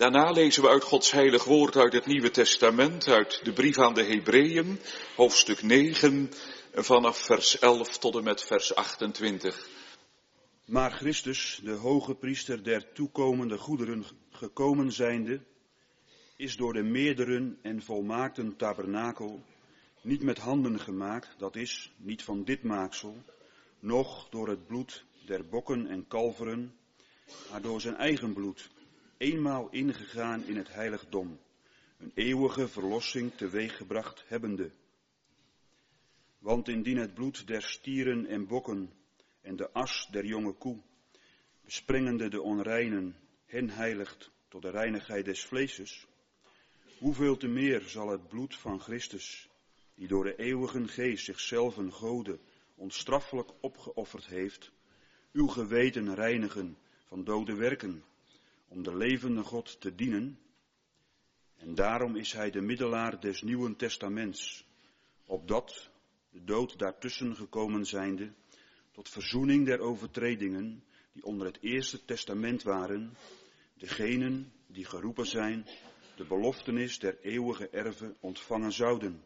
Daarna lezen we uit Gods heilig woord uit het Nieuwe Testament, uit de brief aan de Hebreeën, hoofdstuk 9, vanaf vers 11 tot en met vers 28. Maar Christus, de hoge priester der toekomende goederen gekomen zijnde, is door de meerderen en volmaakten tabernakel niet met handen gemaakt, dat is, niet van dit maaksel, noch door het bloed der bokken en kalveren, maar door zijn eigen bloed, eenmaal ingegaan in het heiligdom, een eeuwige verlossing teweeggebracht hebbende. Want indien het bloed der stieren en bokken en de as der jonge koe, besprengende de onreinen, hen heiligt tot de reinigheid des vleeses, hoeveel te meer zal het bloed van Christus, die door de eeuwige geest zichzelf een gode onstraffelijk opgeofferd heeft, uw geweten reinigen van dode werken, om de levende God te dienen. En daarom is hij de middelaar des Nieuwen Testaments, opdat, de dood daartussen gekomen zijnde, tot verzoening der overtredingen die onder het Eerste Testament waren, degenen die geroepen zijn, de beloftenis der eeuwige erven ontvangen zouden.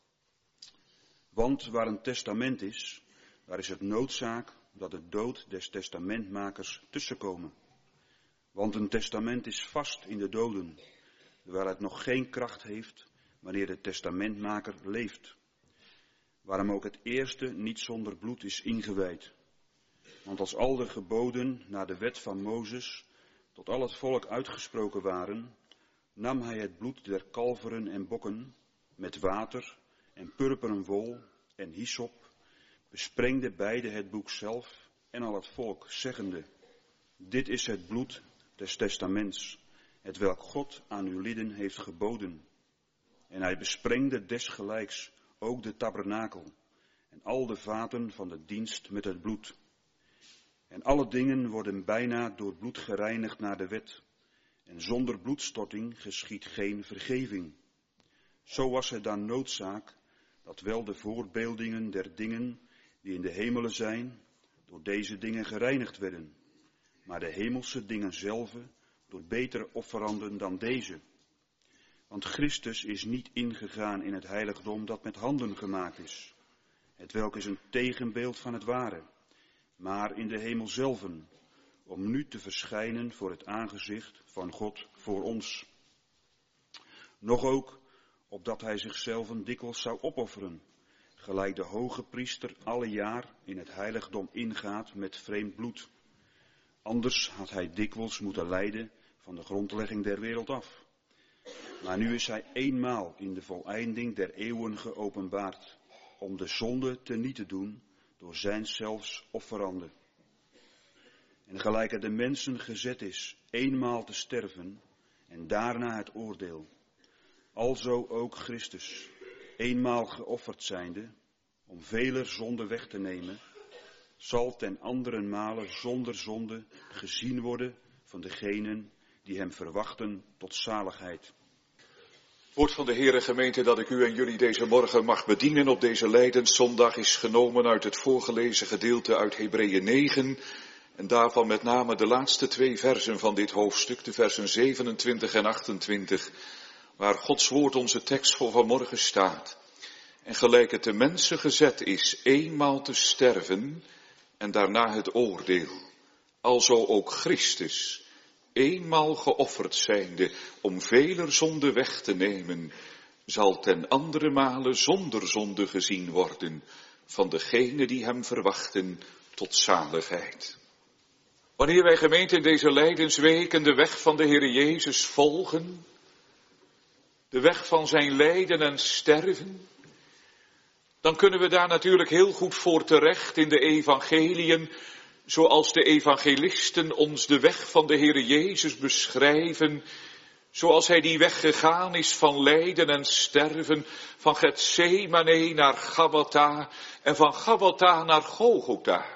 Want waar een testament is, daar is het noodzaak dat de dood des testamentmakers tussenkomen. Want een testament is vast in de doden, terwijl het nog geen kracht heeft wanneer de testamentmaker leeft. Waarom ook het eerste niet zonder bloed is ingewijd. Want als al de geboden naar de wet van Mozes tot al het volk uitgesproken waren, nam hij het bloed der kalveren en bokken met water en purperen wol en hyssop, besprengde beide het boek zelf en al het volk, zeggende: dit is het bloed des testaments, hetwelk God aan uw lieden heeft geboden. En hij besprengde desgelijks ook de tabernakel en al de vaten van de dienst met het bloed. En alle dingen worden bijna door bloed gereinigd naar de wet. En zonder bloedstorting geschiedt geen vergeving. Zo was het dan noodzaak dat wel de voorbeeldingen der dingen die in de hemelen zijn, door deze dingen gereinigd werden. Maar de hemelse dingen zelf door betere offeranden dan deze. Want Christus is niet ingegaan in het heiligdom dat met handen gemaakt is, hetwelk is een tegenbeeld van het ware, maar in de hemel zelven, om nu te verschijnen voor het aangezicht van God voor ons. Nog ook, opdat hij zichzelf dikwijls zou opofferen, gelijk de hoge priester alle jaar in het heiligdom ingaat met vreemd bloed. Anders had hij dikwijls moeten lijden van de grondlegging der wereld af. Maar nu is hij eenmaal in de voleinding der eeuwen geopenbaard, om de zonde teniet te doen door zijn zelfs offerande. En gelijk het de mensen gezet is eenmaal te sterven en daarna het oordeel, alzo ook Christus, eenmaal geofferd zijnde, om veler zonde weg te nemen, zal ten andere male zonder zonde gezien worden van degenen die hem verwachten tot zaligheid. Woord van de Heere, gemeente, dat ik u en jullie deze morgen mag bedienen op deze Lijdenszondag is genomen uit het voorgelezen gedeelte uit Hebreeën 9 en daarvan met name de laatste 2 versen van dit hoofdstuk, de versen 27 en 28, waar Gods woord onze tekst voor vanmorgen staat. En gelijk het de mensen gezet is eenmaal te sterven en daarna het oordeel, alzo ook Christus, eenmaal geofferd zijnde om veler zonde weg te nemen, zal ten andere male zonder zonde gezien worden van degenen die hem verwachten tot zaligheid. Wanneer wij gemeente in deze lijdensweken de weg van de Heere Jezus volgen, de weg van zijn lijden en sterven, dan kunnen we daar natuurlijk heel goed voor terecht in de evangeliën, zoals de evangelisten ons de weg van de Heere Jezus beschrijven, zoals hij die weg gegaan is van lijden en sterven, van Getsemane naar Gabbatha en van Gabbatha naar Golgotha.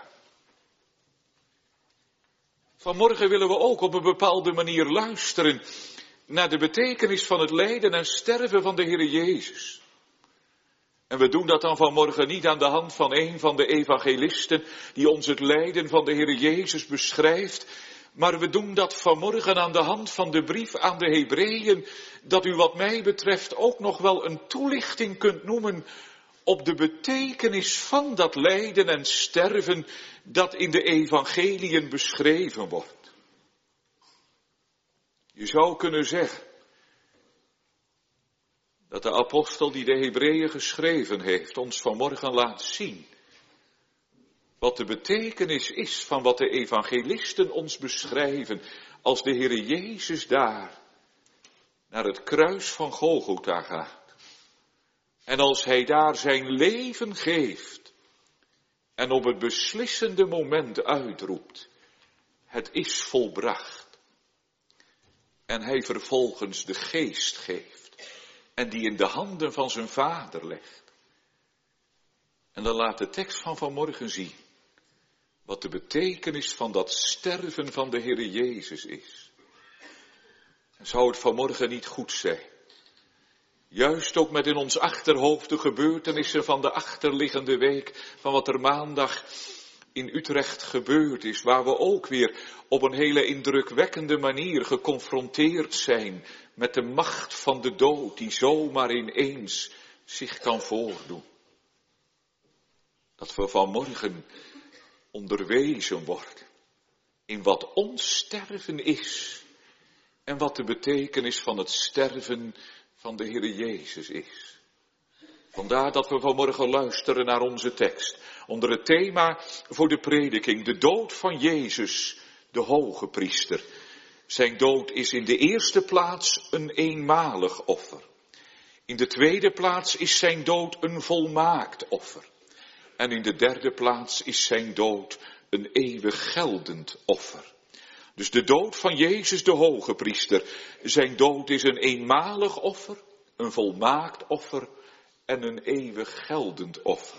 Vanmorgen willen we ook op een bepaalde manier luisteren naar de betekenis van het lijden en sterven van de Heere Jezus. En we doen dat dan vanmorgen niet aan de hand van een van de evangelisten die ons het lijden van de Heere Jezus beschrijft, Maar we doen dat vanmorgen aan de hand van de brief aan de Hebreeën, dat u wat mij betreft ook nog wel een toelichting kunt noemen op de betekenis van dat lijden en sterven dat in de evangeliën beschreven wordt. Je zou kunnen zeggen dat de apostel die de Hebreeën geschreven heeft ons vanmorgen laat zien wat de betekenis is van wat de evangelisten ons beschrijven als de Heere Jezus daar naar het kruis van Golgotha gaat. En als hij daar zijn leven geeft en op het beslissende moment uitroept, het is volbracht. En hij vervolgens de geest geeft en die in de handen van zijn Vader legt. En dan laat de tekst van vanmorgen zien wat de betekenis van dat sterven van de Heere Jezus is. En zou het vanmorgen niet goed zijn, juist ook met in ons achterhoofd de gebeurtenissen van de achterliggende week, van wat er maandag in Utrecht gebeurd is, waar we ook weer op een hele indrukwekkende manier geconfronteerd zijn met de macht van de dood die zomaar ineens zich kan voordoen. Dat we vanmorgen onderwezen worden in wat ons sterven is en wat de betekenis van het sterven van de Heere Jezus is. Vandaar dat we vanmorgen luisteren naar onze tekst onder het thema voor de prediking, de dood van Jezus, de hoge priester. Zijn dood is in de eerste plaats een eenmalig offer. In de tweede plaats is zijn dood een volmaakt offer. En in de derde plaats is zijn dood een eeuwig geldend offer. Dus de dood van Jezus de hoge priester, zijn dood is een eenmalig offer, een volmaakt offer en een eeuwig geldend offer.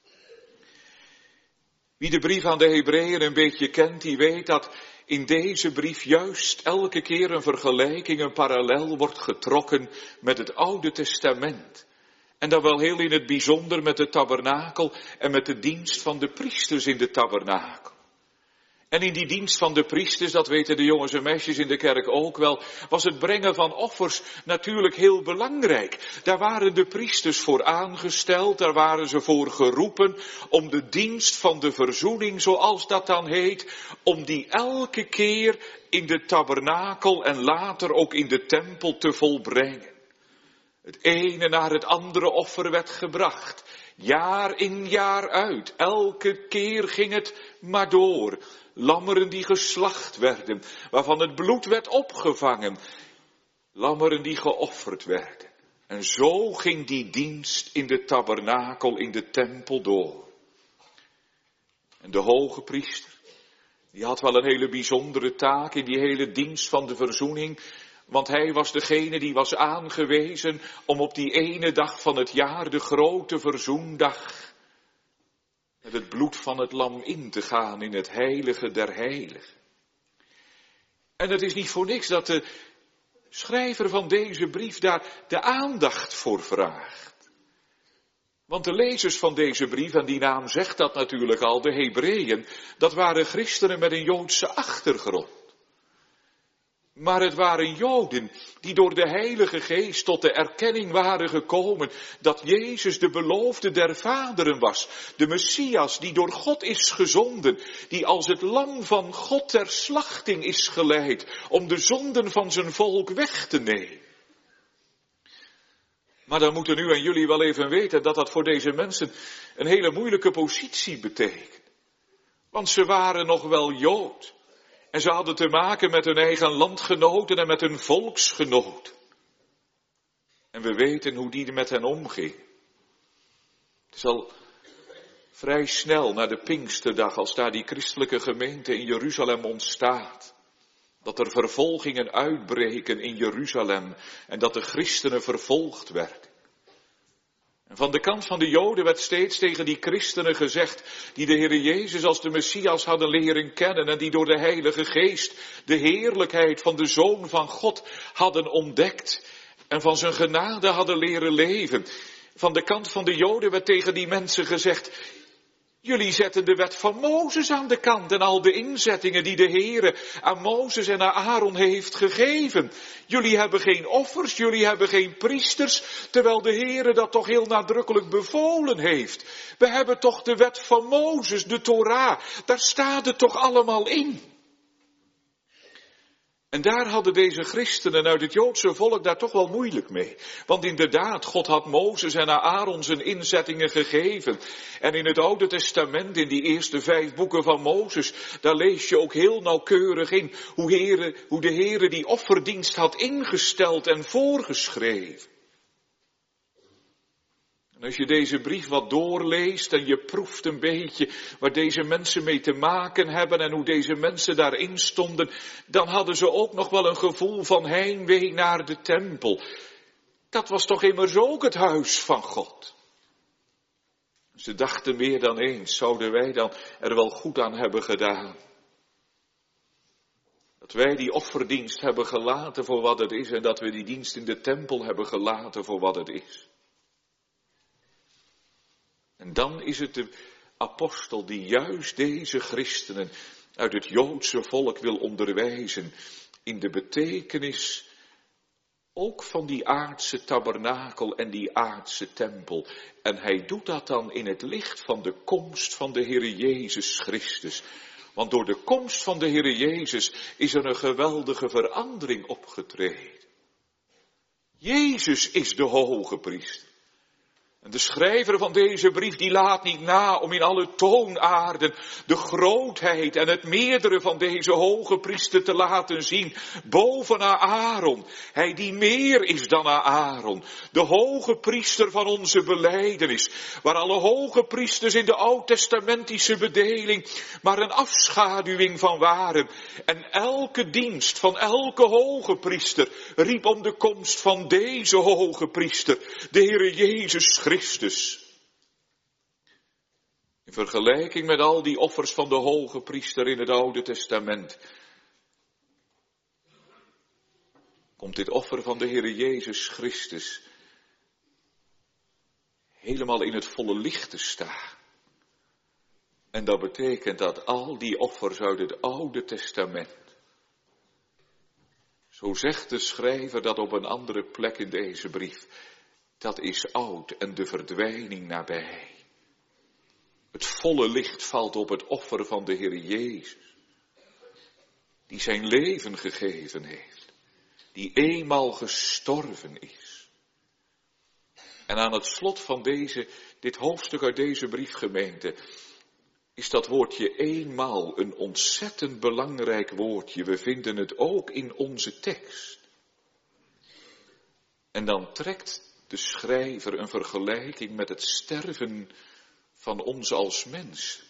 Wie de brief aan de Hebreeën een beetje kent, die weet dat in deze brief juist elke keer een vergelijking, een parallel wordt getrokken met het Oude Testament. En dan wel heel in het bijzonder met de tabernakel en met de dienst van de priesters in de tabernakel. En in die dienst van de priesters, dat weten de jongens en meisjes in de kerk ook wel, was het brengen van offers natuurlijk heel belangrijk. Daar waren de priesters voor aangesteld, daar waren ze voor geroepen om de dienst van de verzoening, zoals dat dan heet, om die elke keer in de tabernakel en later ook in de tempel te volbrengen. Het ene naar het andere offer werd gebracht, jaar in jaar uit, elke keer ging het maar door. Lammeren die geslacht werden, waarvan het bloed werd opgevangen. Lammeren die geofferd werden. En zo ging die dienst in de tabernakel, in de tempel door. En de hoge priester, die had wel een hele bijzondere taak in die hele dienst van de verzoening. Want hij was degene die was aangewezen om op die ene dag van het jaar, de grote verzoendag, met het bloed van het lam in te gaan in het heilige der heiligen. En het is niet voor niks dat de schrijver van deze brief daar de aandacht voor vraagt. Want de lezers van deze brief, en die naam zegt dat natuurlijk al, de Hebreeën, dat waren christenen met een Joodse achtergrond. Maar het waren Joden die door de Heilige Geest tot de erkenning waren gekomen dat Jezus de beloofde der vaderen was. De Messias die door God is gezonden, die als het lam van God ter slachting is geleid om de zonden van zijn volk weg te nemen. Maar dan moeten u en jullie wel even weten dat dat voor deze mensen een hele moeilijke positie betekent. Want ze waren nog wel Jood. En ze hadden te maken met hun eigen landgenoten en met hun volksgenoten. En we weten hoe die met hen omging. Het is al vrij snel na de Pinksterdag, als daar die christelijke gemeente in Jeruzalem ontstaat, dat er vervolgingen uitbreken in Jeruzalem en dat de christenen vervolgd werden. En van de kant van de Joden werd steeds tegen die christenen gezegd, die de Heere Jezus als de Messias hadden leren kennen en die door de Heilige Geest de heerlijkheid van de Zoon van God hadden ontdekt en van zijn genade hadden leren leven. Van de kant van de Joden werd tegen die mensen gezegd, Jullie zetten de wet van Mozes aan de kant en al de inzettingen die de Heere aan Mozes en aan Aaron heeft gegeven. Jullie hebben geen offers, jullie hebben geen priesters, terwijl de Heere dat toch heel nadrukkelijk bevolen heeft. We hebben toch de wet van Mozes, de Torah, daar staat het toch allemaal in. En daar hadden deze christenen uit het Joodse volk daar toch wel moeilijk mee. Want inderdaad, God had Mozes en Aaron zijn inzettingen gegeven. En in het Oude Testament, in die eerste 5 boeken van Mozes, daar lees je ook heel nauwkeurig in hoe de Heere die offerdienst had ingesteld en voorgeschreven. En als je deze brief wat doorleest en je proeft een beetje waar deze mensen mee te maken hebben en hoe deze mensen daarin stonden, dan hadden ze ook nog wel een gevoel van heimwee naar de tempel. Dat was toch immers ook het huis van God. Ze dachten meer dan eens, zouden wij dan er wel goed aan hebben gedaan? Dat wij die offerdienst hebben gelaten voor wat het is en dat we die dienst in de tempel hebben gelaten voor wat het is. En dan is het de apostel die juist deze christenen uit het Joodse volk wil onderwijzen in de betekenis ook van die aardse tabernakel en die aardse tempel. En hij doet dat dan in het licht van de komst van de Heere Jezus Christus. Want door de komst van de Heere Jezus is er een geweldige verandering opgetreden. Jezus is de hoge priester. En de schrijver van deze brief die laat niet na om in alle toonaarden de grootheid en het meerdere van deze hoge priester te laten zien boven Aaron. Hij die meer is dan Aaron. De hoge priester van onze belijdenis. Waar alle hoge priesters in de oud-testamentische bedeling maar een afschaduwing van waren. En elke dienst van elke hoge priester riep om de komst van deze hoge priester, de Heere Jezus Christus. In vergelijking met al die offers van de hoge priester in het Oude Testament komt dit offer van de Heere Jezus Christus helemaal in het volle licht te staan. En dat betekent dat al die offers uit het Oude Testament, zo zegt de schrijver dat op een andere plek in deze brief, dat is oud en de verdwijning nabij. Het volle licht valt op het offer van de Heer Jezus, die zijn leven gegeven heeft, die eenmaal gestorven is. En aan het slot van dit hoofdstuk uit deze briefgemeente is dat woordje eenmaal een ontzettend belangrijk woordje. We vinden het ook in onze tekst. En dan trekt de schrijver een vergelijking met het sterven van ons als mens.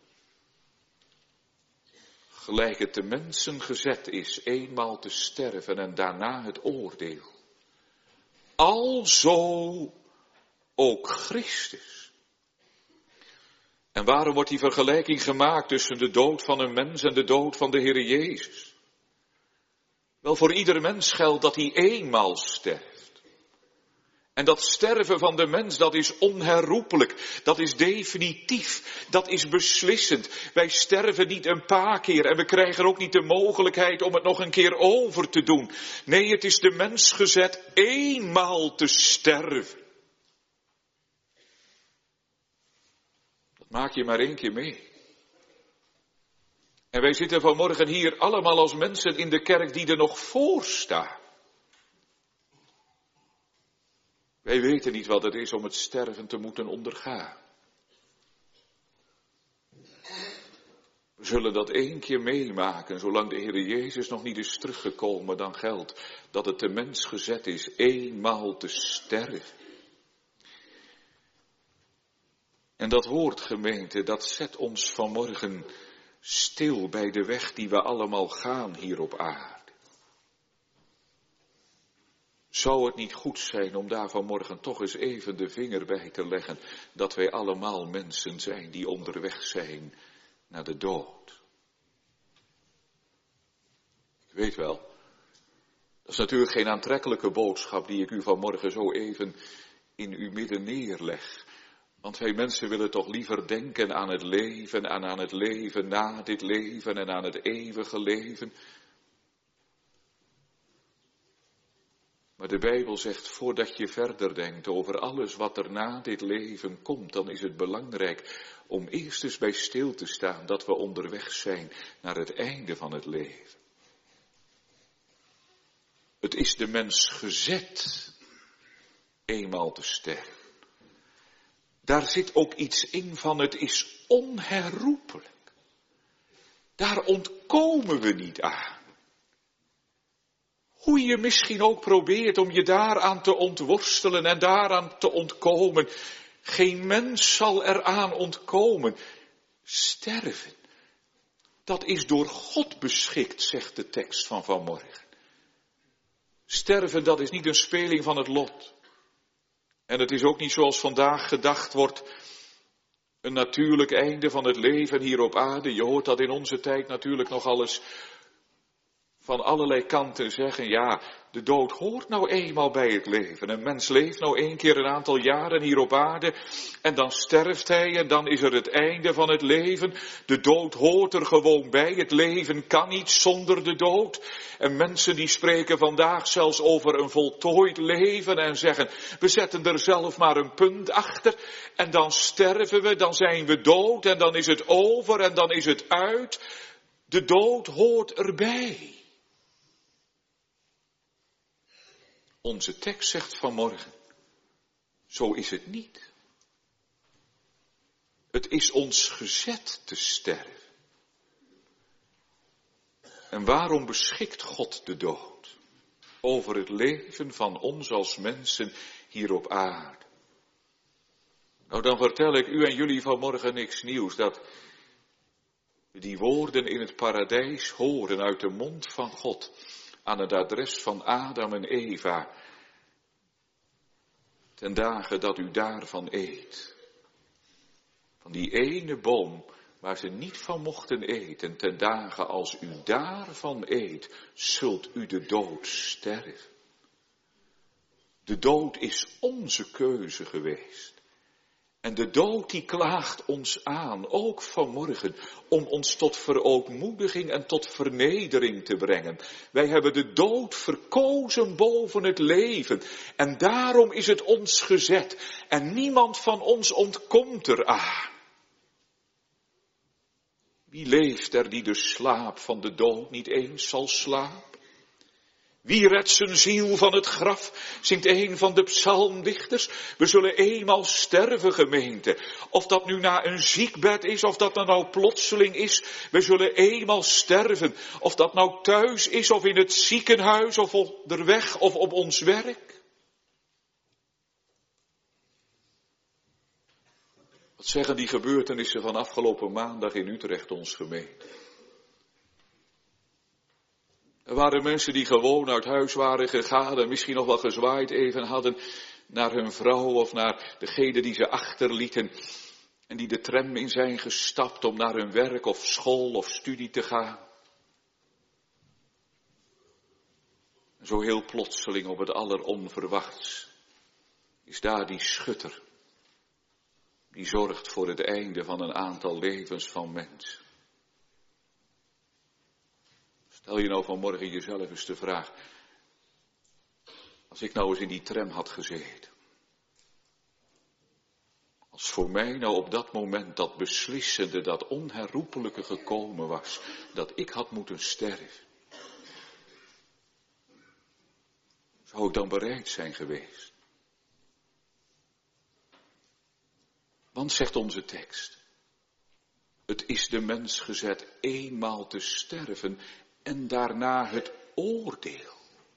Gelijk het de mensen gezet is eenmaal te sterven en daarna het oordeel. Alzo ook Christus. En waarom wordt die vergelijking gemaakt tussen de dood van een mens en de dood van de Heere Jezus? Wel, voor ieder mens geldt dat hij eenmaal sterft. En dat sterven van de mens, dat is onherroepelijk, dat is definitief, dat is beslissend. Wij sterven niet een paar keer en we krijgen ook niet de mogelijkheid om het nog een keer over te doen. Nee, het is de mens gezet eenmaal te sterven. Dat maak je maar 1 keer mee. En wij zitten vanmorgen hier allemaal als mensen in de kerk die er nog voor staan. Wij weten niet wat het is om het sterven te moeten ondergaan. We zullen dat 1 keer meemaken, zolang de Heer Jezus nog niet is teruggekomen, dan geldt dat het de mens gezet is eenmaal te sterven. En dat woord, gemeente, dat zet ons vanmorgen stil bij de weg die we allemaal gaan hier op aarde. Zou het niet goed zijn om daar vanmorgen toch eens even de vinger bij te leggen dat wij allemaal mensen zijn die onderweg zijn naar de dood? Ik weet wel, dat is natuurlijk geen aantrekkelijke boodschap die ik u vanmorgen zo even in uw midden neerleg. Want wij mensen willen toch liever denken aan het leven en aan het leven na dit leven en aan het eeuwige leven. Maar de Bijbel zegt, voordat je verder denkt over alles wat er na dit leven komt, dan is het belangrijk om eerst eens bij stil te staan dat we onderweg zijn naar het einde van het leven. Het is de mens gezet eenmaal te sterven. Daar zit ook iets in van het is onherroepelijk. Daar ontkomen we niet aan. Hoe je misschien ook probeert om je daaraan te ontworstelen en daaraan te ontkomen. Geen mens zal eraan ontkomen. Sterven, dat is door God beschikt, zegt de tekst van vanmorgen. Sterven, dat is niet een speling van het lot. En het is ook niet zoals vandaag gedacht wordt, een natuurlijk einde van het leven hier op aarde. Je hoort dat in onze tijd natuurlijk nog alles van allerlei kanten zeggen, ja, de dood hoort nou eenmaal bij het leven. Een mens leeft nou 1 keer een aantal jaren hier op aarde en dan sterft hij en dan is er het einde van het leven. De dood hoort er gewoon bij, het leven kan niet zonder de dood. En mensen die spreken vandaag zelfs over een voltooid leven en zeggen, we zetten er zelf maar een punt achter en dan sterven we, dan zijn we dood en dan is het over en dan is het uit. De dood hoort erbij. Onze tekst zegt vanmorgen, zo is het niet. Het is ons gezet te sterven. En waarom beschikt God de dood over het leven van ons als mensen hier op aarde? Nou, dan vertel ik u en jullie vanmorgen niks nieuws, dat we die woorden in het paradijs horen uit de mond van God aan het adres van Adam en Eva, ten dage dat u daarvan eet. Van die ene boom waar ze niet van mochten eten, ten dage als u daarvan eet, zult u de dood sterven. De dood is onze keuze geweest. En de dood die klaagt ons aan, ook vanmorgen, om ons tot verootmoediging en tot vernedering te brengen. Wij hebben de dood verkozen boven het leven. En daarom is het ons gezet. En niemand van ons ontkomt eraan. Wie leeft er die de slaap van de dood niet eens zal slapen? Wie redt zijn ziel van het graf, zingt een van de psalmdichters. We zullen eenmaal sterven, gemeente. Of dat nu na een ziekbed is, of dat nou plotseling is. We zullen eenmaal sterven. Of dat nou thuis is, of in het ziekenhuis, of onderweg, of op ons werk. Wat zeggen die gebeurtenissen van afgelopen maandag in Utrecht, ons gemeente? Er waren mensen die gewoon uit huis waren gegaan en misschien nog wel gezwaaid even hadden naar hun vrouw of naar degene die ze achterlieten. En die de tram in zijn gestapt om naar hun werk of school of studie te gaan. En zo heel plotseling op het alleronverwachts is daar die schutter. Die zorgt voor het einde van een aantal levens van mensen. Stel je nou vanmorgen jezelf eens de vraag, als ik nou eens in die tram had gezeten. Als voor mij nou op dat moment dat beslissende, dat onherroepelijke gekomen was, dat ik had moeten sterven. Zou ik dan bereid zijn geweest? Want zegt onze tekst, het is de mens gezet eenmaal te sterven en daarna het oordeel.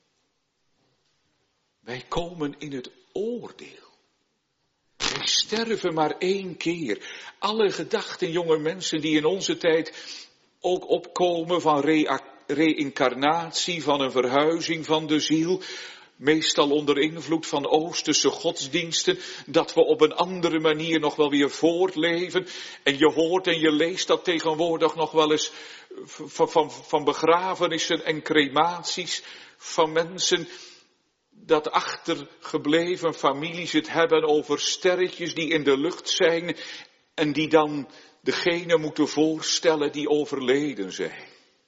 Wij komen in het oordeel. Wij sterven maar 1 keer. Alle gedachten, jonge mensen, die in onze tijd ook opkomen van reïncarnatie, van een verhuizing van de ziel, meestal onder invloed van Oosterse godsdiensten, dat we op een andere manier nog wel weer voortleven. En je hoort en je leest dat tegenwoordig nog wel eens van begrafenissen en crematies van mensen dat achtergebleven families het hebben over sterretjes die in de lucht zijn en die dan degene moeten voorstellen die overleden zijn.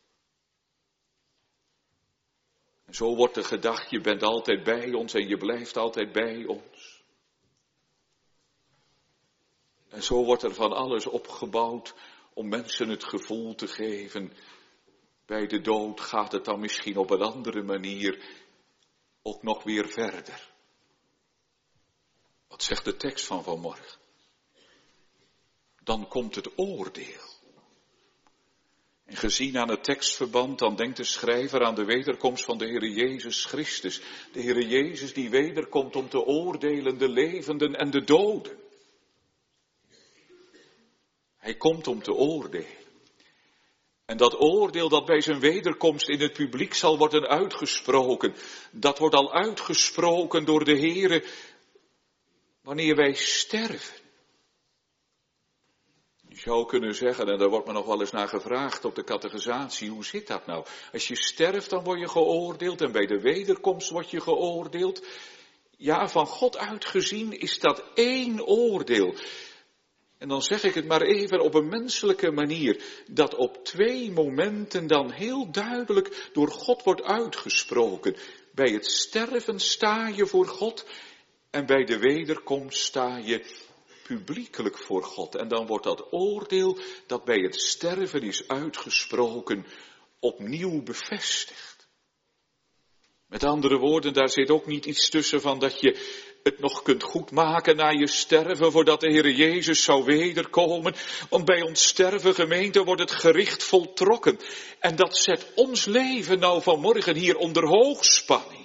En zo wordt er gedacht, je bent altijd bij ons en je blijft altijd bij ons. En zo wordt er van alles opgebouwd om mensen het gevoel te geven, bij de dood gaat het dan misschien op een andere manier ook nog weer verder. Wat zegt de tekst van vanmorgen? Dan komt het oordeel. En gezien aan het tekstverband, dan denkt de schrijver aan de wederkomst van de Heere Jezus Christus. De Heere Jezus die wederkomt om te oordelen de levenden en de doden. Hij komt om te oordelen. En dat oordeel dat bij zijn wederkomst in het publiek zal worden uitgesproken, dat wordt al uitgesproken door de Heere wanneer wij sterven. Je zou kunnen zeggen, en daar wordt me nog wel eens naar gevraagd op de catechisatie, hoe zit dat nou? Als je sterft dan word je geoordeeld en bij de wederkomst word je geoordeeld. Ja, van God uitgezien is dat één oordeel. En dan zeg ik het maar even op een menselijke manier, dat op twee momenten dan heel duidelijk door God wordt uitgesproken. Bij het sterven sta je voor God en bij de wederkomst sta je publiekelijk voor God. En dan wordt dat oordeel dat bij het sterven is uitgesproken opnieuw bevestigd. Met andere woorden, daar zit ook niet iets tussen van dat je het nog kunt goedmaken na je sterven voordat de Heere Jezus zou wederkomen. Want bij ons sterven, gemeente, wordt het gericht voltrokken. En dat zet ons leven nou vanmorgen hier onder hoogspanning.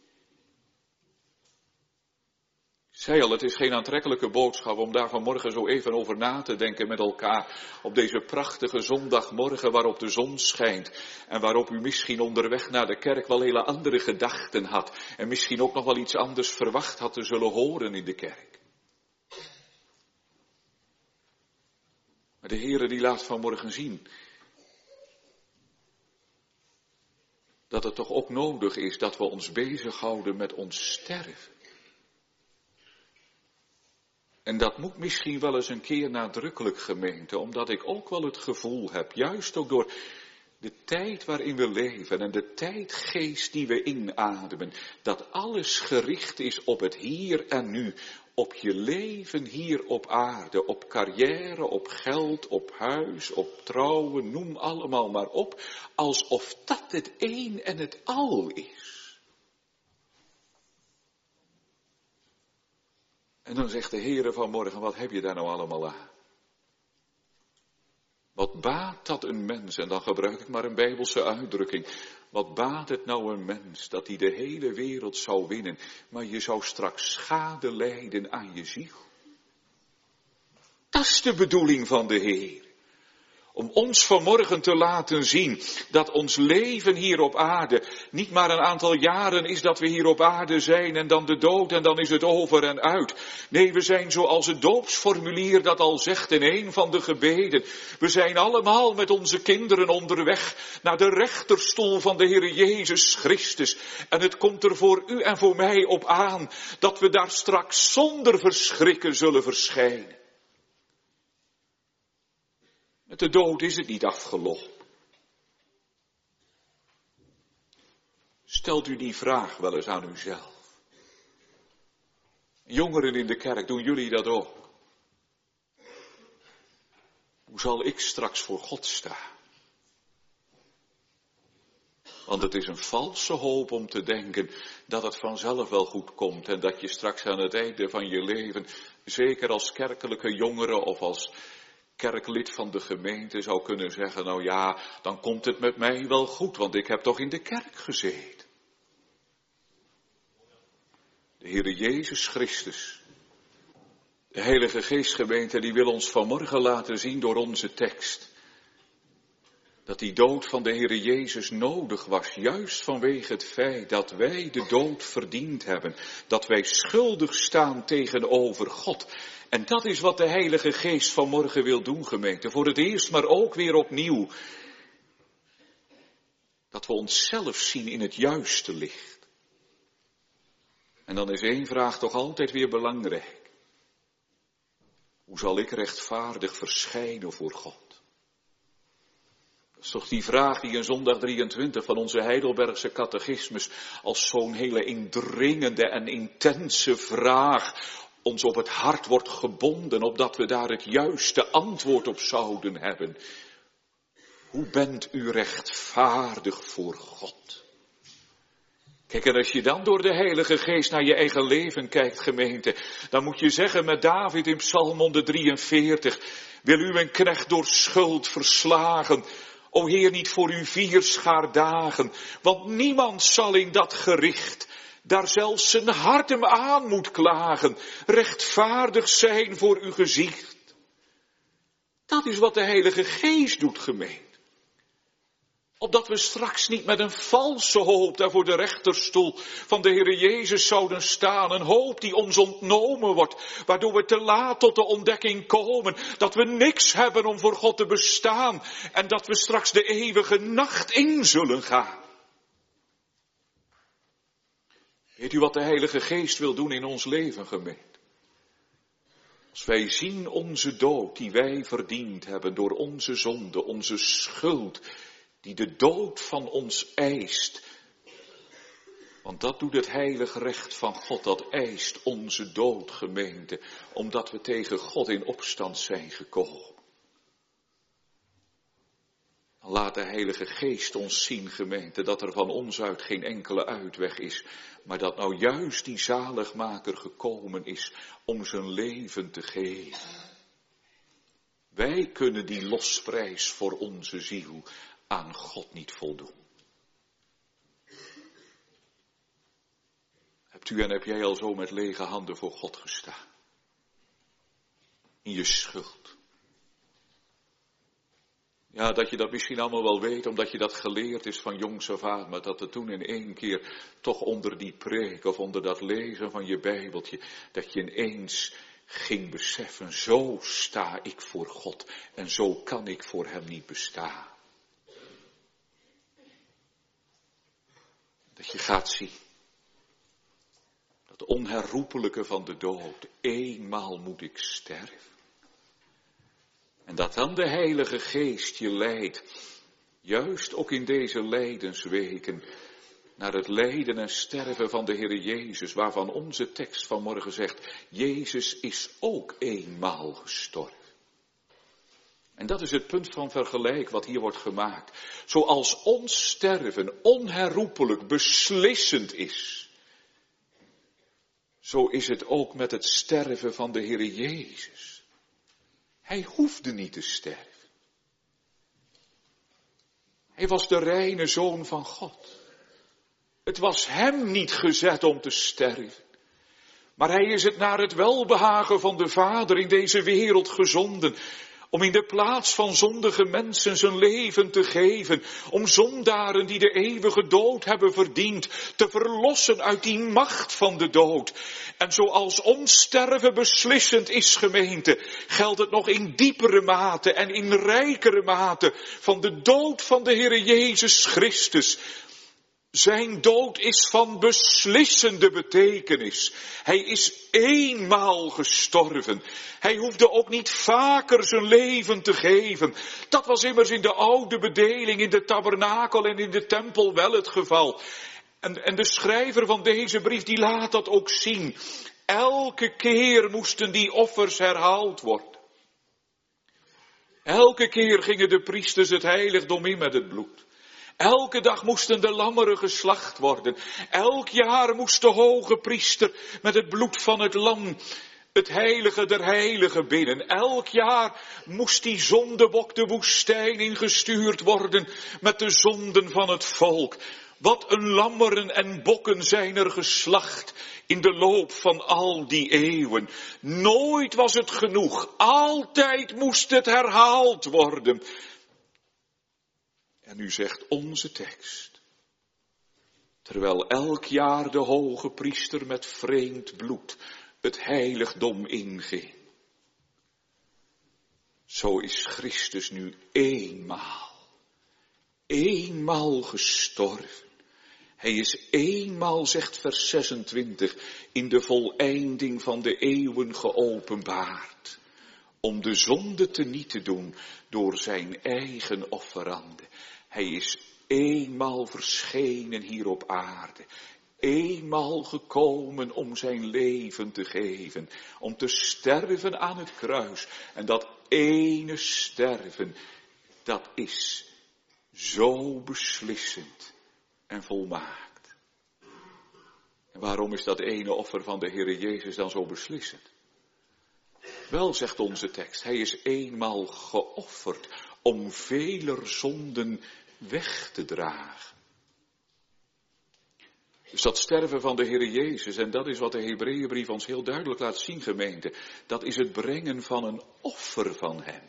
Ik zei al, het is geen aantrekkelijke boodschap om daar vanmorgen zo even over na te denken met elkaar. Op deze prachtige zondagmorgen waarop de zon schijnt. En waarop u misschien onderweg naar de kerk wel hele andere gedachten had. En misschien ook nog wel iets anders verwacht had te zullen horen in de kerk. Maar de Heere die laat vanmorgen zien dat het toch ook nodig is dat we ons bezighouden met ons sterven. En dat moet misschien wel eens een keer nadrukkelijk, gemeente, omdat ik ook wel het gevoel heb, juist ook door de tijd waarin we leven en de tijdgeest die we inademen, dat alles gericht is op het hier en nu, op je leven hier op aarde, op carrière, op geld, op huis, op trouwen, noem allemaal maar op, alsof dat het een en het al is. En dan zegt de Heere vanmorgen, wat heb je daar nou allemaal aan? Wat baat dat een mens, en dan gebruik ik maar een Bijbelse uitdrukking. Wat baat het nou een mens dat hij de hele wereld zou winnen, maar je zou straks schade lijden aan je ziel? Dat is de bedoeling van de Heer. Om ons vanmorgen te laten zien dat ons leven hier op aarde niet maar een aantal jaren is dat we hier op aarde zijn en dan de dood en dan is het over en uit. Nee, we zijn zoals het doopsformulier dat al zegt in een van de gebeden. We zijn allemaal met onze kinderen onderweg naar de rechterstoel van de Heere Jezus Christus. En het komt er voor u en voor mij op aan dat we daar straks zonder verschrikken zullen verschijnen. Met de dood is het niet afgelopen. Stelt u die vraag wel eens aan uzelf. Jongeren in de kerk, doen jullie dat ook? Hoe zal ik straks voor God staan? Want het is een valse hoop om te denken dat het vanzelf wel goed komt en dat je straks aan het einde van je leven, zeker als kerkelijke jongere of als kerklid van de gemeente zou kunnen zeggen, nou ja, dan komt het met mij wel goed, want ik heb toch in de kerk gezeten. De Heere Jezus Christus, de Heilige Geestgemeente, die wil ons vanmorgen laten zien door onze tekst, dat die dood van de Heere Jezus nodig was, juist vanwege het feit dat wij de dood verdiend hebben, dat wij schuldig staan tegenover God. En dat is wat de Heilige Geest vanmorgen wil doen, gemeente. Voor het eerst, maar ook weer opnieuw. Dat we onszelf zien in het juiste licht. En dan is één vraag toch altijd weer belangrijk. Hoe zal ik rechtvaardig verschijnen voor God? Dat is toch die vraag die in zondag 23 van onze Heidelbergse catechismus als zo'n hele indringende en intense vraag ons op het hart wordt gebonden, opdat we daar het juiste antwoord op zouden hebben. Hoe bent u rechtvaardig voor God? Kijk, en als je dan door de Heilige Geest naar je eigen leven kijkt, gemeente, dan moet je zeggen met David in Psalm 143, wil u een knecht door schuld verslagen, o Heer, niet voor uw vierschaar dagen, want niemand zal in dat gericht, daar zelfs zijn hart hem aan moet klagen, rechtvaardig zijn voor uw gezicht. Dat is wat de Heilige Geest doet, gemeente. Opdat we straks niet met een valse hoop daar voor de rechterstoel van de Heere Jezus zouden staan. Een hoop die ons ontnomen wordt, waardoor we te laat tot de ontdekking komen. Dat we niks hebben om voor God te bestaan en dat we straks de eeuwige nacht in zullen gaan. Weet u wat de Heilige Geest wil doen in ons leven, gemeente? Als wij zien onze dood die wij verdiend hebben door onze zonde, onze schuld, die de dood van ons eist. Want dat doet het heilige recht van God, dat eist onze dood, gemeente, omdat we tegen God in opstand zijn gekomen. Dan laat de Heilige Geest ons zien, gemeente, dat er van ons uit geen enkele uitweg is, maar dat nou juist die zaligmaker gekomen is om zijn leven te geven. Wij kunnen die losprijs voor onze ziel aan God niet voldoen. Hebt u en heb jij al zo met lege handen voor God gestaan? In je schuld. Ja, dat je dat misschien allemaal wel weet, omdat je dat geleerd is van jongs af aan, maar dat er toen in één keer toch onder die preek of onder dat lezen van je Bijbeltje, dat je ineens ging beseffen, zo sta ik voor God en zo kan ik voor hem niet bestaan. Dat je gaat zien, dat onherroepelijke van de dood, eenmaal moet ik sterven. En dat dan de Heilige Geest je leidt, juist ook in deze lijdensweken, naar het lijden en sterven van de Heere Jezus, waarvan onze tekst vanmorgen zegt, Jezus is ook eenmaal gestorven. En dat is het punt van vergelijk wat hier wordt gemaakt. Zoals ons sterven onherroepelijk beslissend is, zo is het ook met het sterven van de Heere Jezus. Hij hoefde niet te sterven. Hij was de reine Zoon van God. Het was hem niet gezet om te sterven. Maar hij is het naar het welbehagen van de Vader in deze wereld gezonden, om in de plaats van zondige mensen zijn leven te geven, om zondaren die de eeuwige dood hebben verdiend, te verlossen uit die macht van de dood. En zoals ons sterven beslissend is, gemeente, geldt het nog in diepere mate en in rijkere mate van de dood van de Heere Jezus Christus. Zijn dood is van beslissende betekenis. Hij is eenmaal gestorven. Hij hoefde ook niet vaker zijn leven te geven. Dat was immers in de oude bedeling, in de tabernakel en in de tempel wel het geval. En de schrijver van deze brief die laat dat ook zien. Elke keer moesten die offers herhaald worden. Elke keer gingen de priesters het heiligdom in met het bloed. Elke dag moesten de lammeren geslacht worden. Elk jaar moest de hoge priester met het bloed van het lam het heilige der heiligen binnen. Elk jaar moest die zondebok de woestijn ingestuurd worden met de zonden van het volk. Wat een lammeren en bokken zijn er geslacht in de loop van al die eeuwen. Nooit was het genoeg. Altijd moest het herhaald worden. En nu zegt onze tekst, terwijl elk jaar de hoge priester met vreemd bloed het heiligdom inging. Zo is Christus nu eenmaal gestorven. Hij is eenmaal, zegt vers 26, in de voleinding van de eeuwen geopenbaard. Om de zonde teniet te doen door zijn eigen offerande. Hij is eenmaal verschenen hier op aarde. Eenmaal gekomen om zijn leven te geven. Om te sterven aan het kruis. En dat ene sterven, dat is zo beslissend en volmaakt. En waarom is dat ene offer van de Heere Jezus dan zo beslissend? Wel, zegt onze tekst, hij is eenmaal geofferd om veler zonden weg te dragen. Dus dat sterven van de Heere Jezus, en dat is wat de Hebreeënbrief ons heel duidelijk laat zien, gemeente, dat is het brengen van een offer van hem.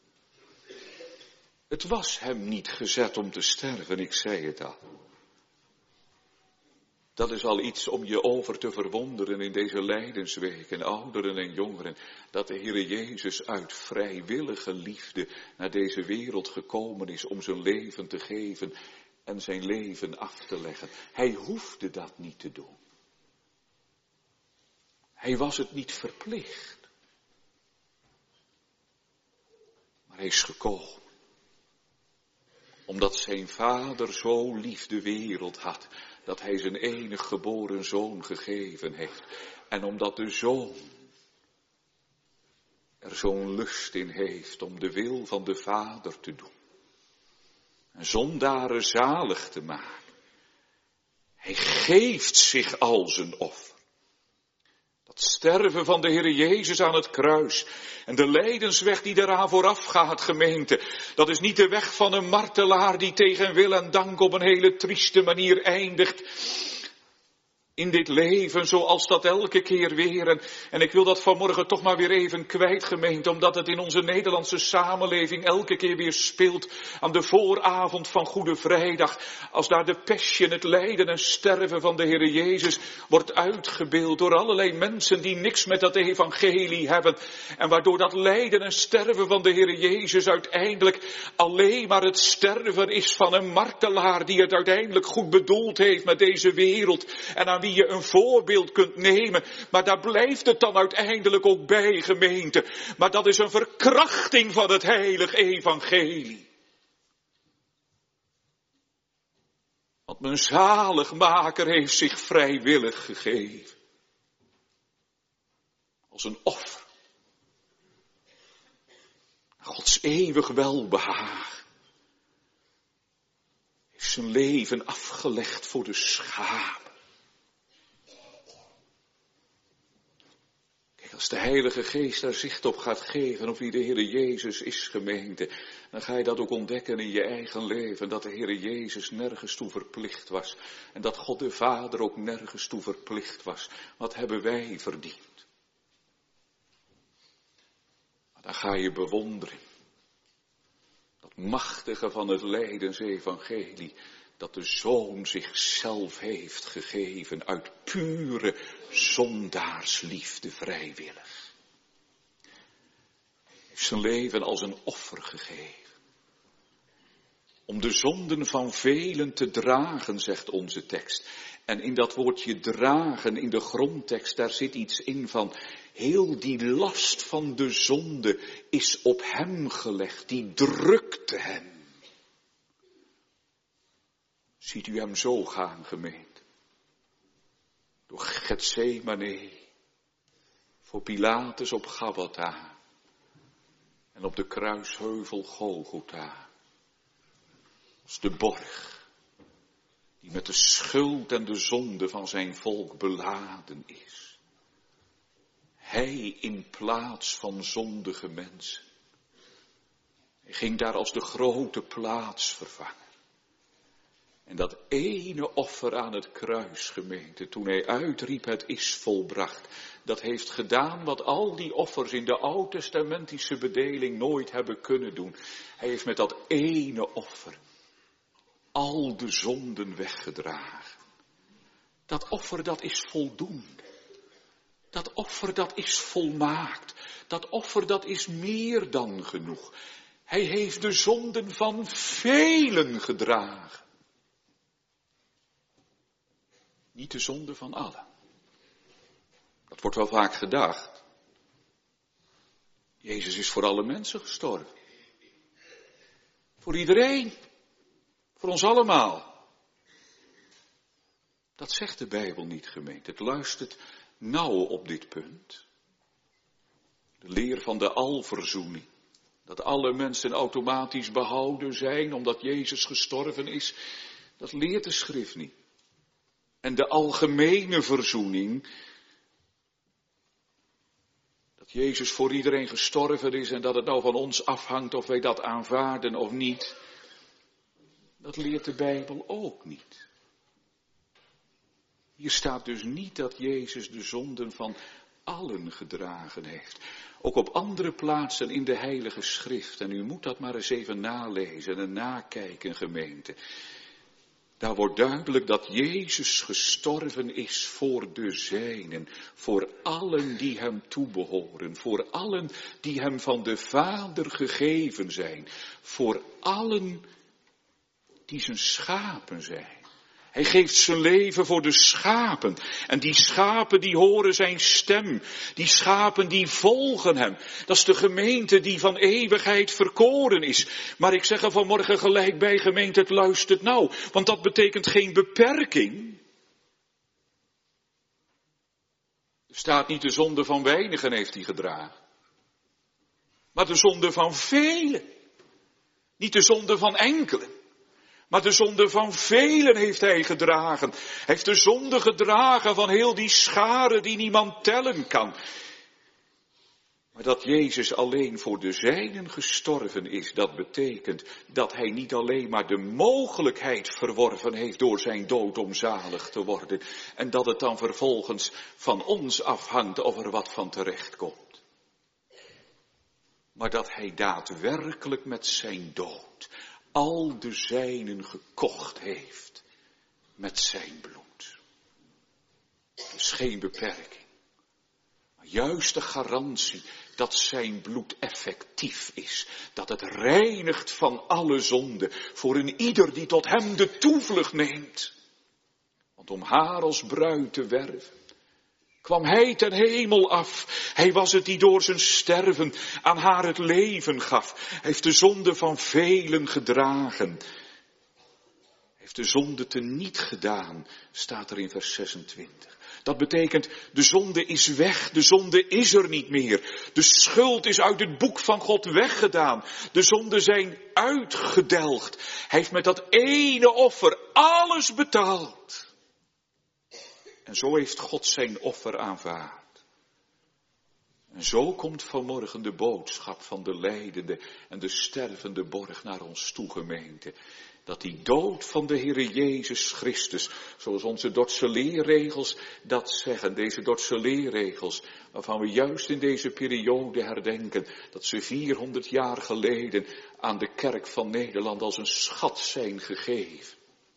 Het was hem niet gezet om te sterven, ik zei het al. Dat is al iets om je over te verwonderen in deze lijdensweken, ouderen en jongeren, dat de Heere Jezus uit vrijwillige liefde naar deze wereld gekomen is om zijn leven te geven en zijn leven af te leggen. Hij hoefde dat niet te doen. Hij was het niet verplicht. Maar hij is gekomen. Omdat zijn vader zo lief de wereld had, dat hij zijn enig geboren zoon gegeven heeft. En omdat de zoon er zo'n lust in heeft om de wil van de vader te doen. En zondaren zalig te maken. Hij geeft zich als een offer. Dat sterven van de Heere Jezus aan het kruis. En de lijdensweg die daaraan vooraf gaat, gemeente. Dat is niet de weg van een martelaar die tegen wil en dank op een hele trieste manier eindigt. In dit leven, zoals dat elke keer weer. En ik wil dat vanmorgen toch maar weer even kwijt, gemeente. Omdat het in onze Nederlandse samenleving elke keer weer speelt. Aan de vooravond van Goede Vrijdag. Als daar de passion, het lijden en sterven van de Heere Jezus wordt uitgebeeld. Door allerlei mensen die niks met dat evangelie hebben. En waardoor dat lijden en sterven van de Heere Jezus uiteindelijk alleen maar het sterven is van een martelaar. Die het uiteindelijk goed bedoeld heeft met deze wereld. En aan wie je een voorbeeld kunt nemen. Maar daar blijft het dan uiteindelijk ook bij, gemeente. Maar dat is een verkrachting van het heilig evangelie. Want mijn zaligmaker heeft zich vrijwillig gegeven. Als een offer. Gods eeuwig welbehagen. Heeft zijn leven afgelegd voor de schapen. Als de Heilige Geest daar zicht op gaat geven op wie de Heere Jezus is, gemeente, dan ga je dat ook ontdekken in je eigen leven, dat de Heere Jezus nergens toe verplicht was. En dat God de Vader ook nergens toe verplicht was. Wat hebben wij verdiend? Maar dan ga je bewonderen. Dat machtige van het lijdensevangelie. Dat de Zoon zichzelf heeft gegeven uit pure zondaarsliefde vrijwillig. Hij heeft zijn leven als een offer gegeven. Om de zonden van velen te dragen, zegt onze tekst. En in dat woordje dragen, in de grondtekst, daar zit iets in van heel die last van de zonde is op hem gelegd. Die drukte hem. Ziet u hem zo gaan, gemeente? Door Getsemane, voor Pilatus op Gabbatha en op de kruisheuvel Golgotha. Als de borg die met de schuld en de zonde van zijn volk beladen is. Hij in plaats van zondige mensen. Hij ging daar als de grote plaatsvervanger. En dat ene offer aan het kruis, gemeente, toen hij uitriep, het is volbracht. Dat heeft gedaan wat al die offers in de oud-testamentische bedeling nooit hebben kunnen doen. Hij heeft met dat ene offer al de zonden weggedragen. Dat offer, dat is voldoende. Dat offer, dat is volmaakt. Dat offer, dat is meer dan genoeg. Hij heeft de zonden van velen gedragen. Niet de zonde van allen. Dat wordt wel vaak gedacht. Jezus is voor alle mensen gestorven. Voor iedereen. Voor ons allemaal. Dat zegt de Bijbel niet, gemeente. Het luistert nauw op dit punt. De leer van de alverzoening. Dat alle mensen automatisch behouden zijn omdat Jezus gestorven is. Dat leert de schrift niet. En de algemene verzoening. Dat Jezus voor iedereen gestorven is en dat het nou van ons afhangt of wij dat aanvaarden of niet. Dat leert de Bijbel ook niet. Hier staat dus niet dat Jezus de zonden van allen gedragen heeft. Ook op andere plaatsen in de Heilige Schrift. En u moet dat maar eens even nalezen en nakijken, gemeente. Daar wordt duidelijk dat Jezus gestorven is voor de zijnen. Voor allen die hem toebehoren. Voor allen die hem van de Vader gegeven zijn. Voor allen die zijn schapen zijn. Hij geeft zijn leven voor de schapen. En die schapen die horen zijn stem. Die schapen die volgen hem. Dat is de gemeente die van eeuwigheid verkoren is. Maar ik zeg er vanmorgen gelijk bij, gemeente, het luistert nou. Want dat betekent geen beperking. Er staat niet de zonde van weinigen heeft hij gedragen. Maar de zonde van velen. Niet de zonde van enkelen. Maar de zonde van velen heeft hij gedragen. Hij heeft de zonde gedragen van heel die schare die niemand tellen kan. Maar dat Jezus alleen voor de zijnen gestorven is, dat betekent dat hij niet alleen maar de mogelijkheid verworven heeft door zijn dood om zalig te worden. En dat het dan vervolgens van ons afhangt of er wat van terecht komt. Maar dat hij daadwerkelijk met zijn dood al de zijnen gekocht heeft met zijn bloed. Dat is geen beperking. Maar juist de garantie dat zijn bloed effectief is. Dat het reinigt van alle zonde voor een ieder die tot hem de toevlucht neemt. Want om haar als bruid te werven kwam hij ten hemel af. Hij was het die door zijn sterven aan haar het leven gaf. Hij heeft de zonde van velen gedragen. Hij heeft de zonde teniet gedaan, staat er in vers 26. Dat betekent, de zonde is weg, de zonde is er niet meer. De schuld is uit het boek van God weggedaan. De zonden zijn uitgedelgd. Hij heeft met dat ene offer alles betaald. En zo heeft God zijn offer aanvaard. En zo komt vanmorgen de boodschap van de lijdende en de stervende borg naar ons toe, gemeente. Dat die dood van de Heere Jezus Christus, zoals onze Dordtse leerregels dat zeggen, deze Dordtse leerregels, waarvan we juist in deze periode herdenken, dat ze 400 jaar geleden aan de kerk van Nederland als een schat zijn gegeven.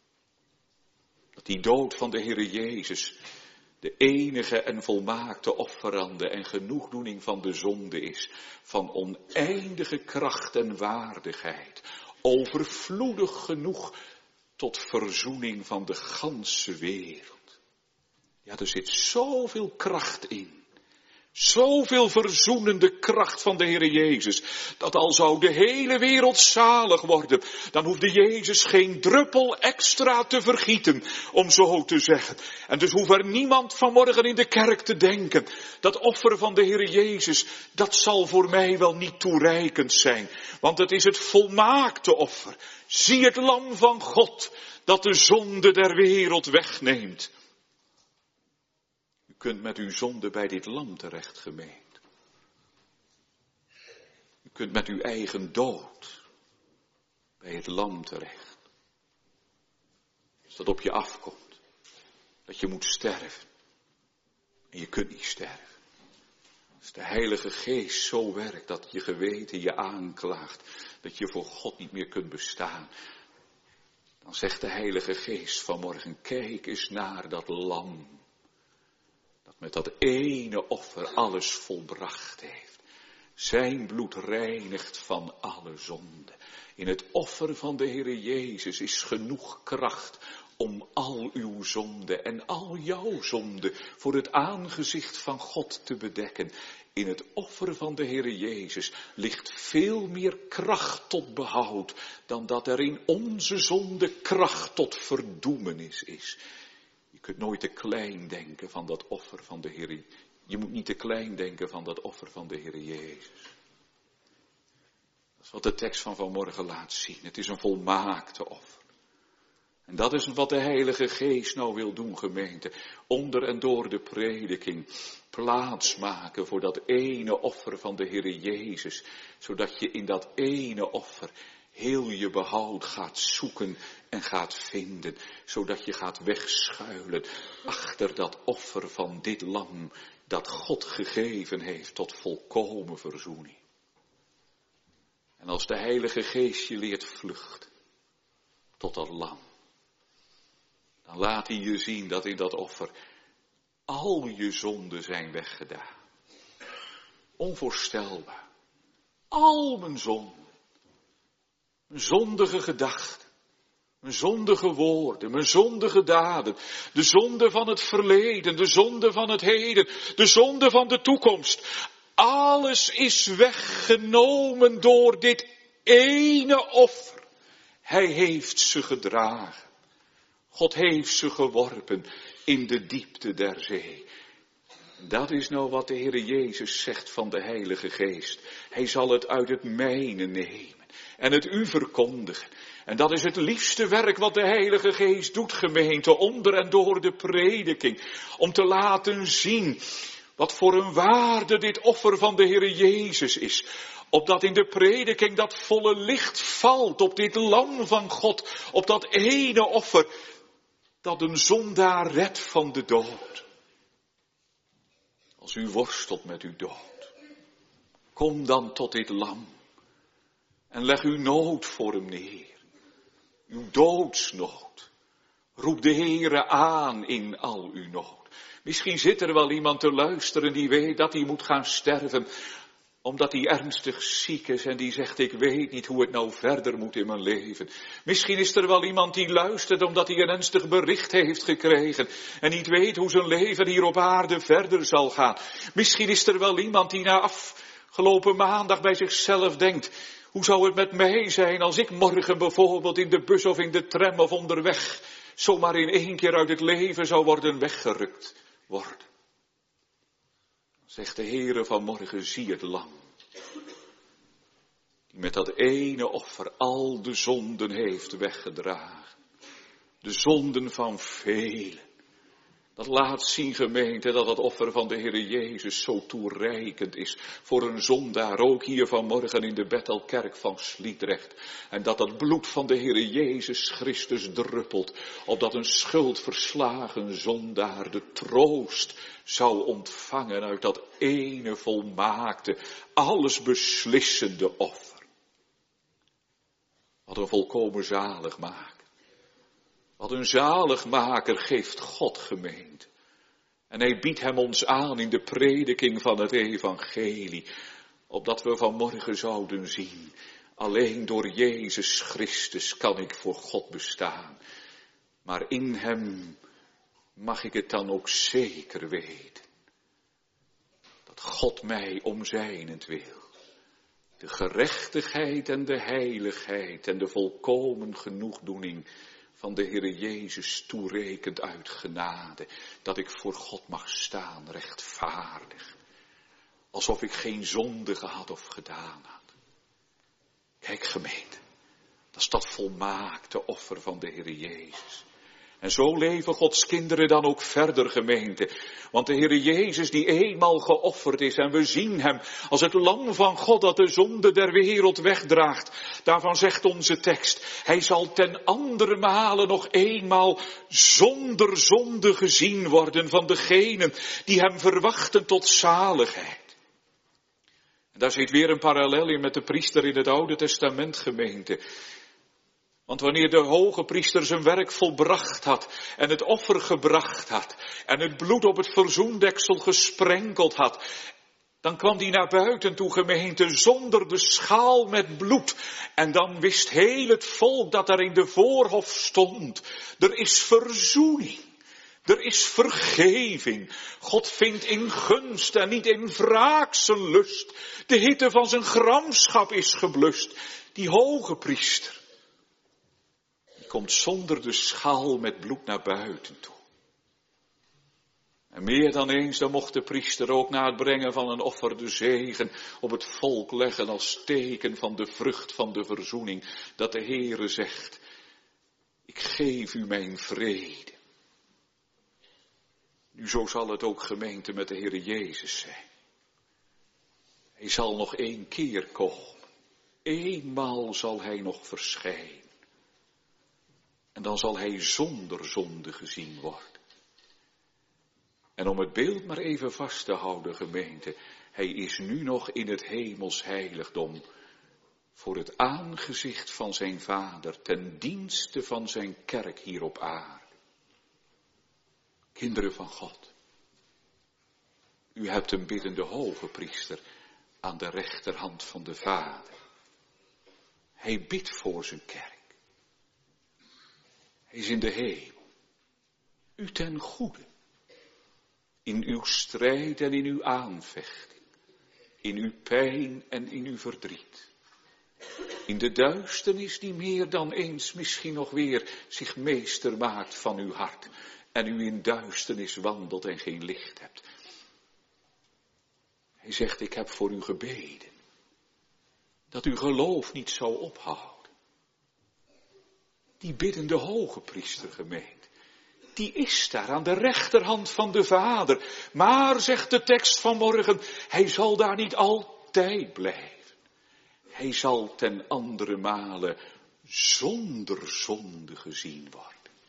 Dat die dood van de Heere Jezus de enige en volmaakte offerande en genoegdoening van de zonde is. Van oneindige kracht en waardigheid. Overvloedig genoeg tot verzoening van de ganse wereld. Ja, er zit zoveel kracht in. Zoveel verzoenende kracht van de Heere Jezus, dat al zou de hele wereld zalig worden, dan hoefde Jezus geen druppel extra te vergieten, om zo te zeggen. En dus hoeft er niemand vanmorgen in de kerk te denken, dat offer van de Heere Jezus, dat zal voor mij wel niet toereikend zijn, want het is het volmaakte offer. Zie het lam van God, dat de zonde der wereld wegneemt. U kunt met uw zonde bij dit lam terecht, gemeente. U kunt met uw eigen dood bij het lam terecht. Als dat op je afkomt, dat je moet sterven. En je kunt niet sterven. Als de Heilige Geest zo werkt dat je geweten je aanklaagt, dat je voor God niet meer kunt bestaan. Dan zegt de Heilige Geest vanmorgen, kijk eens naar dat lam. Dat met dat ene offer alles volbracht heeft. Zijn bloed reinigt van alle zonde. In het offer van de Heere Jezus is genoeg kracht om al uw zonde en al jouw zonde voor het aangezicht van God te bedekken. In het offer van de Heere Jezus ligt veel meer kracht tot behoud dan dat er in onze zonde kracht tot verdoemenis is. Je kunt nooit te klein denken van dat offer van de Heere. Je moet niet te klein denken van dat offer van de Heere Jezus. Dat is wat de tekst van vanmorgen laat zien. Het is een volmaakte offer. En dat is wat de Heilige Geest nou wil doen, gemeente. Onder en door de prediking. Plaats maken voor dat ene offer van de Heere Jezus. Zodat je in dat ene offer heel je behoud gaat zoeken en gaat vinden. Zodat je gaat wegschuilen achter dat offer van dit lam. Dat God gegeven heeft tot volkomen verzoening. En als de Heilige Geest je leert vluchten tot dat lam. Dan laat hij je zien dat in dat offer al je zonden zijn weggedaan. Onvoorstelbaar. Al mijn zonden. Mijn zondige gedachten. Mijn zondige woorden. Mijn zondige daden. De zonde van het verleden. De zonde van het heden. De zonde van de toekomst. Alles is weggenomen door dit ene offer. Hij heeft ze gedragen. God heeft ze geworpen in de diepte der zee. Dat is nou wat de Heere Jezus zegt van de Heilige Geest. Hij zal het uit het mijne nemen en het u verkondigen. En dat is het liefste werk wat de Heilige Geest doet, gemeente, onder en door de prediking. Om te laten zien wat voor een waarde dit offer van de Heere Jezus is. Opdat in de prediking dat volle licht valt op dit lam van God. Op dat ene offer dat een zondaar redt van de dood. Als u worstelt met uw dood, kom dan tot dit lam en leg uw nood voor hem neer. Uw doodsnood. Roep de Heere aan in al uw nood. Misschien zit er wel iemand te luisteren die weet dat hij moet gaan sterven, omdat hij ernstig ziek is en die zegt, ik weet niet hoe het nou verder moet in mijn leven. Misschien is er wel iemand die luistert omdat hij een ernstig bericht heeft gekregen en niet weet hoe zijn leven hier op aarde verder zal gaan. Misschien is er wel iemand die na afgelopen maandag bij zichzelf denkt, hoe zou het met mij zijn als ik morgen bijvoorbeeld in de bus of in de tram of onderweg zomaar in één keer uit het leven zou worden weggerukt worden. Zegt de Heere vanmorgen, zie het lam. Die met dat ene offer al de zonden heeft weggedragen. De zonden van velen. Dat laat zien, gemeente, dat het offer van de Heere Jezus zo toereikend is voor een zondaar, ook hier vanmorgen in de Bethelkerk van Sliedrecht. En dat het bloed van de Heere Jezus Christus druppelt, opdat een schuldverslagen zondaar de troost zou ontvangen uit dat ene volmaakte, alles beslissende offer. Wat een volkomen zaligmaker. Wat een zaligmaker geeft God, gemeente. En hij biedt hem ons aan in de prediking van het evangelie. Opdat we vanmorgen zouden zien. Alleen door Jezus Christus kan ik voor God bestaan. Maar in hem mag ik het dan ook zeker weten. Dat God mij om zijnentwil de gerechtigheid en de heiligheid en de volkomen genoegdoening van de Heere Jezus toerekent uit genade, dat ik voor God mag staan, rechtvaardig, alsof ik geen zonde gehad of gedaan had. Kijk, gemeente, dat is dat volmaakte offer van de Heere Jezus. En zo leven Gods kinderen dan ook verder, gemeente. Want de Heere Jezus die eenmaal geofferd is en we zien hem als het lam van God dat de zonde der wereld wegdraagt. Daarvan zegt onze tekst, hij zal ten andere male nog eenmaal zonder zonde gezien worden van degenen die hem verwachten tot zaligheid. En daar zit weer een parallel in met de priester in het Oude Testament, gemeente. Want wanneer de hoge priester zijn werk volbracht had en het offer gebracht had en het bloed op het verzoendeksel gesprenkeld had Dan kwam hij naar buiten toe, gemeente, zonder de schaal met bloed. En dan wist heel het volk dat daar in de voorhof stond. Er is verzoening. Er is vergeving. God vindt in gunst en niet in wraak zijn lust. De hitte van zijn gramschap is geblust. Die hoge priester, die komt zonder de schaal met bloed naar buiten toe. En meer dan eens, dan mocht de priester ook na het brengen van een offer de zegen op het volk leggen als teken van de vrucht van de verzoening. Dat de Heere zegt, ik geef u mijn vrede. Nu zo zal het ook, gemeente, met de Heere Jezus zijn. Hij zal nog 1 keer komen. Eenmaal zal hij nog verschijnen. En dan zal hij zonder zonde gezien worden. En om het beeld maar even vast te houden, gemeente, hij is nu nog in het hemels heiligdom voor het aangezicht van zijn Vader, ten dienste van zijn kerk hier op aarde. Kinderen van God, u hebt een biddende hoge priester aan de rechterhand van de Vader. Hij bidt voor zijn kerk. Hij is in de hemel. U ten goede. In uw strijd en in uw aanvechting. In uw pijn en in uw verdriet. In de duisternis die meer dan eens misschien nog weer zich meester maakt van uw hart. En u in duisternis wandelt en geen licht hebt. Hij zegt, ik heb voor u gebeden. Dat uw geloof niet zou ophouden. Die biddende hoge priester, gemeente. Die is daar aan de rechterhand van de Vader. Maar, zegt de tekst vanmorgen, hij zal daar niet altijd blijven. Hij zal ten andere male zonder zonde gezien worden.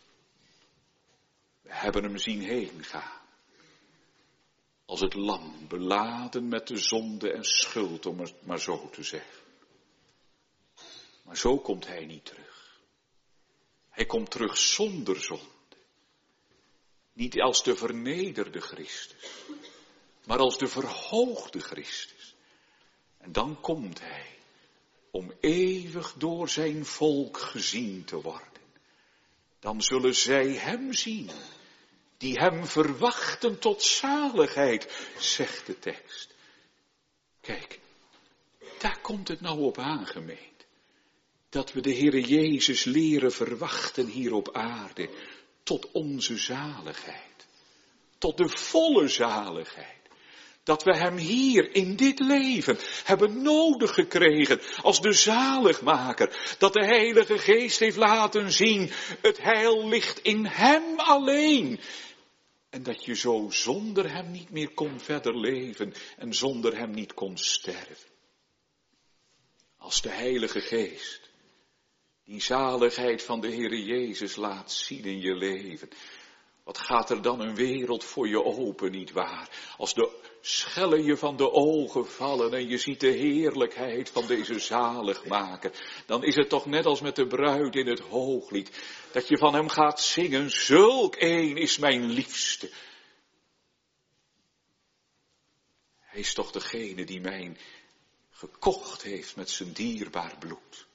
We hebben hem zien heen gaan. Als het lam beladen met de zonde en schuld, om het maar zo te zeggen. Maar zo komt hij niet terug. Hij komt terug zonder zonde. Niet als de vernederde Christus, maar als de verhoogde Christus. En dan komt hij om eeuwig door zijn volk gezien te worden. Dan zullen zij hem zien, die hem verwachten tot zaligheid, zegt de tekst. Kijk, daar komt het nou op aan, gemeente. Dat we de Heere Jezus leren verwachten hier op aarde, tot onze zaligheid. Tot de volle zaligheid. Dat we hem hier in dit leven hebben nodig gekregen als de zaligmaker. Dat de Heilige Geest heeft laten zien, het heil ligt in hem alleen. En dat je zo zonder hem niet meer kon verder leven en zonder hem niet kon sterven. Als de Heilige Geest die zaligheid van de Heere Jezus laat zien in je leven. Wat gaat er dan een wereld voor je open, nietwaar? Als de schellen je van de ogen vallen en je ziet de heerlijkheid van deze zaligmaker. Dan is het toch net als met de bruid in het hooglied. Dat je van hem gaat zingen, zulk een is mijn liefste. Hij is toch degene die mij gekocht heeft met zijn dierbaar bloed.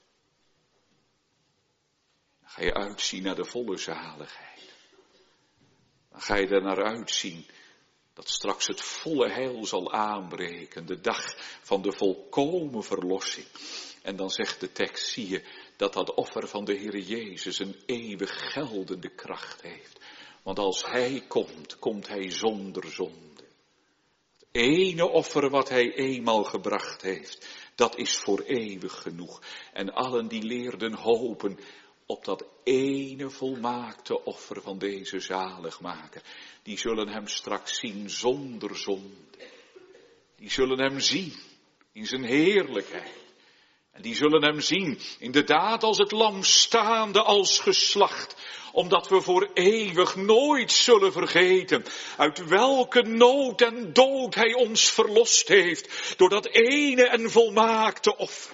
Dan ga je uitzien naar de volle zaligheid. Dan ga je er naar uitzien dat straks het volle heil zal aanbreken. De dag van de volkomen verlossing. En dan zegt de tekst, zie je, dat dat offer van de Heere Jezus een eeuwig geldende kracht heeft. Want als hij komt, komt hij zonder zonde. Het ene offer wat hij eenmaal gebracht heeft, dat is voor eeuwig genoeg. En allen die leerden hopen op dat ene volmaakte offer van deze zaligmaker. Die zullen hem straks zien zonder zonde. Die zullen hem zien in zijn heerlijkheid. En die zullen hem zien inderdaad als het lam staande als geslacht. Omdat we voor eeuwig nooit zullen vergeten uit welke nood en dood hij ons verlost heeft. Door dat ene en volmaakte offer.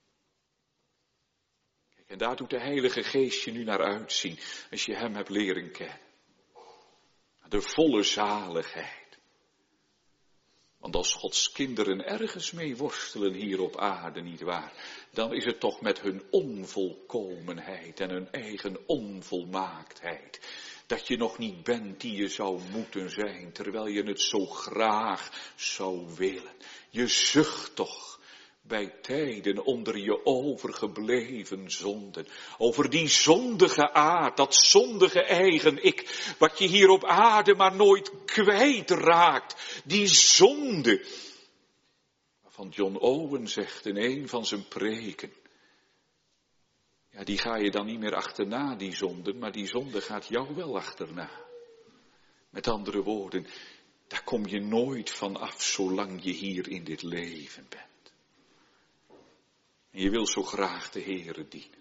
En daar doet de Heilige Geest je nu naar uitzien, als je hem hebt leren kennen. De volle zaligheid. Want als Gods kinderen ergens mee worstelen hier op aarde, nietwaar, dan is het toch met hun onvolkomenheid en hun eigen onvolmaaktheid. Dat je nog niet bent die je zou moeten zijn, terwijl je het zo graag zou willen. Je zucht toch bij tijden onder je overgebleven zonden. Over die zondige aard, dat zondige eigen ik, wat je hier op aarde maar nooit kwijtraakt. Die zonde, waarvan John Owen zegt in een van zijn preken. Ja, die ga je dan niet meer achterna, die zonde, maar die zonde gaat jou wel achterna. Met andere woorden, daar kom je nooit van af zolang je hier in dit leven bent. En je wil zo graag de Heere dienen.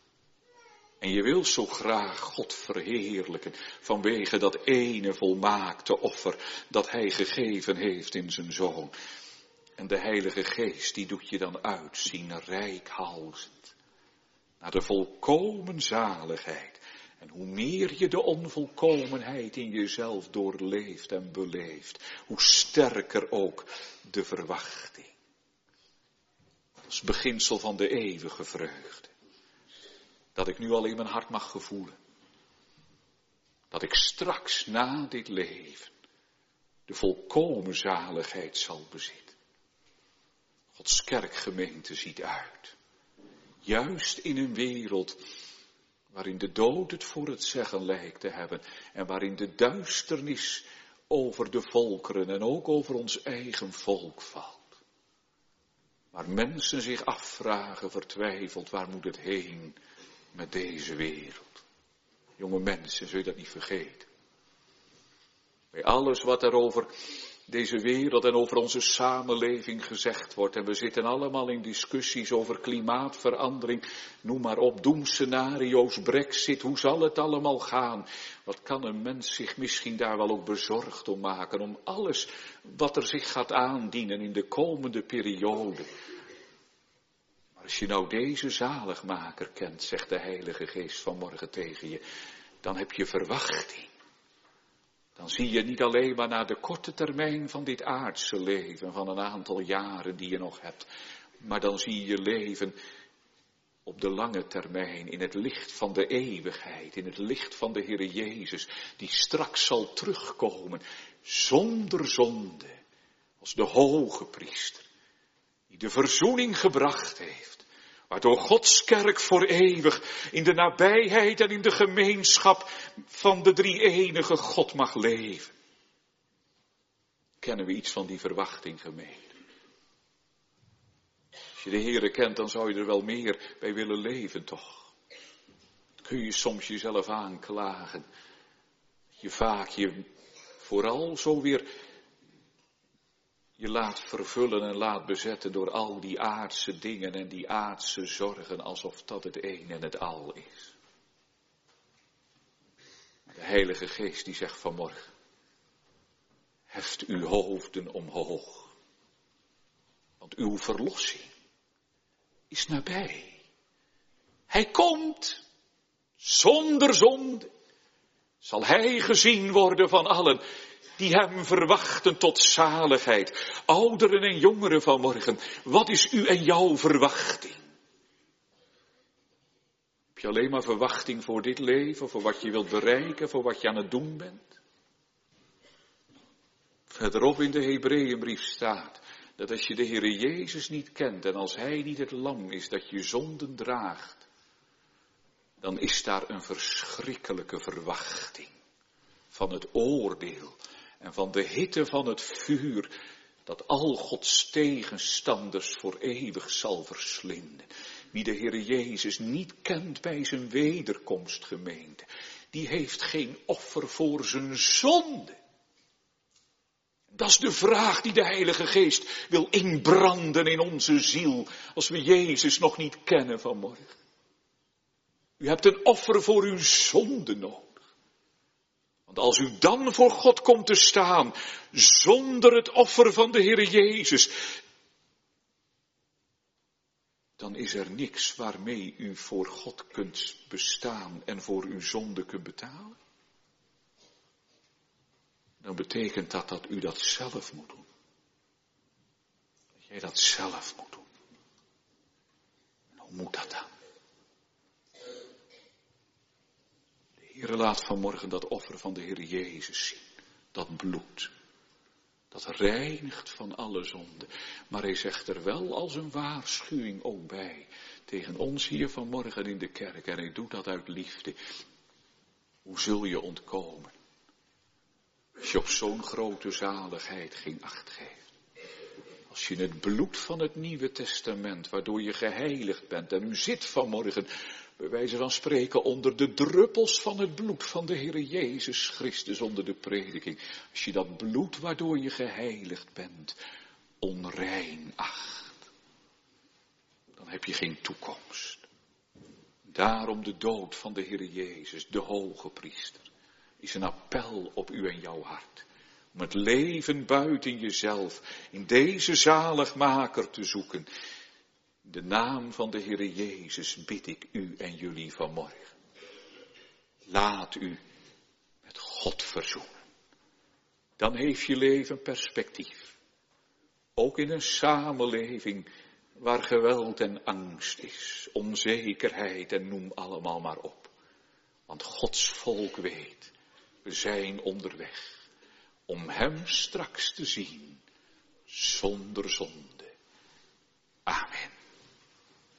En je wil zo graag God verheerlijken vanwege dat ene volmaakte offer dat Hij gegeven heeft in zijn Zoon. En de Heilige Geest die doet je dan uitzien reikhalzend naar de volkomen zaligheid. En hoe meer je de onvolkomenheid in jezelf doorleeft en beleeft, hoe sterker ook de verwachting. Dat is het beginsel van de eeuwige vreugde. Dat ik nu al in mijn hart mag gevoelen. Dat ik straks na dit leven de volkomen zaligheid zal bezitten. Gods kerkgemeente ziet uit. Juist in een wereld waarin de dood het voor het zeggen lijkt te hebben. En waarin de duisternis over de volkeren en ook over ons eigen volk valt. Waar mensen zich afvragen, vertwijfeld, waar moet het heen met deze wereld? Jonge mensen, zul je dat niet vergeten. Bij alles wat er over deze wereld en over onze samenleving gezegd wordt. En we zitten allemaal in discussies over klimaatverandering. Noem maar op, doemscenario's, Brexit, hoe zal het allemaal gaan? Wat kan een mens zich misschien daar wel ook bezorgd om maken? Om alles wat er zich gaat aandienen in de komende periode. Maar als je nou deze zaligmaker kent, zegt de Heilige Geest vanmorgen tegen je, dan heb je verwachting. Dan zie je niet alleen maar naar de korte termijn van dit aardse leven, van een aantal jaren die je nog hebt. Maar dan zie je leven op de lange termijn, in het licht van de eeuwigheid, in het licht van de Heere Jezus, die straks zal terugkomen, zonder zonde, als de hoge priester, die de verzoening gebracht heeft. Waardoor Gods kerk voor eeuwig in de nabijheid en in de gemeenschap van de drie-enige God mag leven. Kennen we iets van die verwachting, gemeente? Als je de Heere kent, dan zou je er wel meer bij willen leven, toch? Kun je soms jezelf aanklagen. Je vaak je vooral zo weer je laat vervullen en laat bezetten door al die aardse dingen en die aardse zorgen, alsof dat het een en het al is. De Heilige Geest die zegt vanmorgen, heft uw hoofden omhoog, want uw verlossing is nabij. Hij komt, zonder zonde, zal hij gezien worden van allen die hem verwachten tot zaligheid. Ouderen en jongeren vanmorgen, wat is u en jouw verwachting? Heb je alleen maar verwachting voor dit leven, voor wat je wilt bereiken, voor wat je aan het doen bent? Verderop in de Hebreeënbrief staat dat als je de Heere Jezus niet kent en als Hij niet het lam is dat je zonden draagt, dan is daar een verschrikkelijke verwachting van het oordeel en van de hitte van het vuur dat al Gods tegenstanders voor eeuwig zal verslinden. Wie de Heere Jezus niet kent bij zijn wederkomst, gemeente, die heeft geen offer voor zijn zonde. Dat is de vraag die de Heilige Geest wil inbranden in onze ziel, als we Jezus nog niet kennen vanmorgen. U hebt een offer voor uw zonde nodig. Want als u dan voor God komt te staan, zonder het offer van de Heere Jezus, dan is er niks waarmee u voor God kunt bestaan en voor uw zonde kunt betalen. Dan betekent dat u dat zelf moet doen. jij dat zelf moet doen. En hoe moet dat dan? De Heere laat vanmorgen dat offer van de Heer Jezus zien. Dat bloed. Dat reinigt van alle zonde. Maar hij zegt er wel als een waarschuwing ook bij. Tegen ons hier vanmorgen in de kerk. En hij doet dat uit liefde. Hoe zul je ontkomen? Als je op zo'n grote zaligheid geen acht geeft. Als je het bloed van het Nieuwe Testament, waardoor je geheiligd bent. En u zit vanmorgen, bij wijze van spreken, onder de druppels van het bloed van de Heer Jezus Christus onder de prediking. Als je dat bloed waardoor je geheiligd bent, onrein acht. Dan heb je geen toekomst. Daarom de dood van de Heer Jezus, de hoge priester, is een appel op u en jouw hart. Om het leven buiten jezelf, in deze zaligmaker te zoeken. In de naam van de Heer Jezus bid ik u en jullie vanmorgen. Laat u met God verzoenen. Dan heeft je leven perspectief. Ook in een samenleving waar geweld en angst is, onzekerheid en noem allemaal maar op. Want Gods volk weet, we zijn onderweg om hem straks te zien, zonder zonde